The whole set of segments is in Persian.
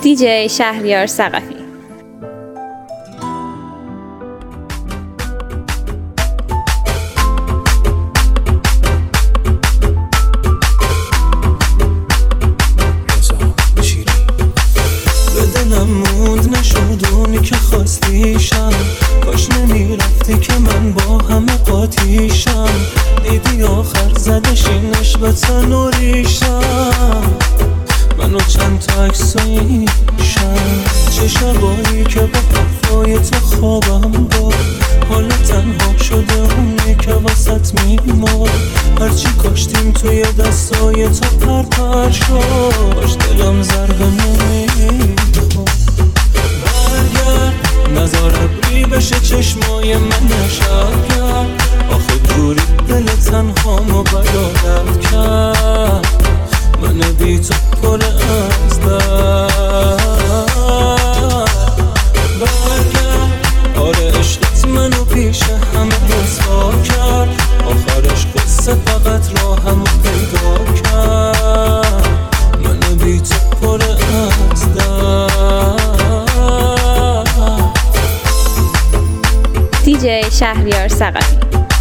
دیجی شهریار ثقفی. موند نشد اونی که خواستیشم، کاش نمیرفتی که من با همه قاطیشم. دیدی آخر زدش اینش به تن و ریشم، منو چند تا عکساییشم. چه شبایی که با حرفای تو خوابم بود، حالا تنها شده اونی که واسط میمون. هرچی کاشتیم توی دستای تو پرپر شد، باش دلم ضربه نمیخواد. برگرد نذار ابری بشه چشمای من نشد کرد، آخه دوری دل تنهامو بیادت کرد. من بی تو پر از درد. برگرد آره عشقت منو پیش همه رسوا کرد، آخرش قصه فقط راهمو پیدا کرد. من بی تو پر از درد. دیجی شهریار ثقفی.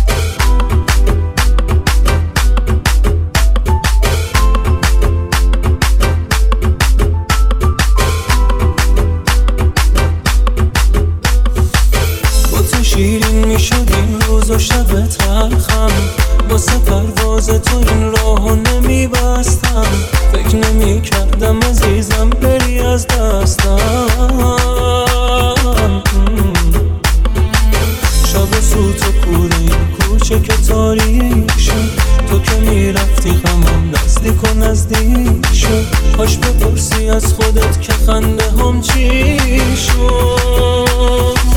شیرین میشد این روز و شب تلخم، واسه پرواز تو این راهو نمیبستم. فکر نمیکردم عزیزم بری از دستم. شب سوت و کوره این کوچه که تاریک شد، تو که میرفتی غمم نزدیک و نزدیک شد. کاش بپرسی از خودت که خنده هم چی شد.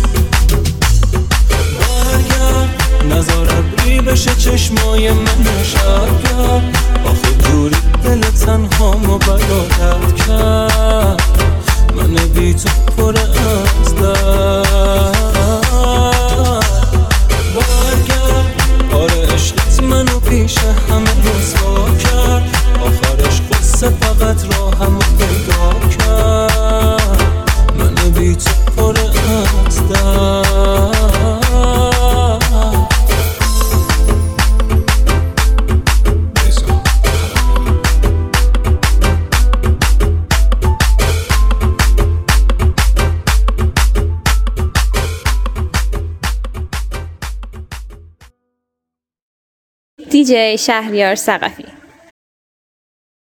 نذار ابری بشه چشمای من نشد کرد، آخه دوری دل تنهامو بیادت کرد. من بی تو پر از درد. برگرد آره عشقت منو پیش همه رسوا کرد، آخرش قصه فقط راهمو پیدا کرد. من بی تو پر از درد. دیجی شهریار ثقفی.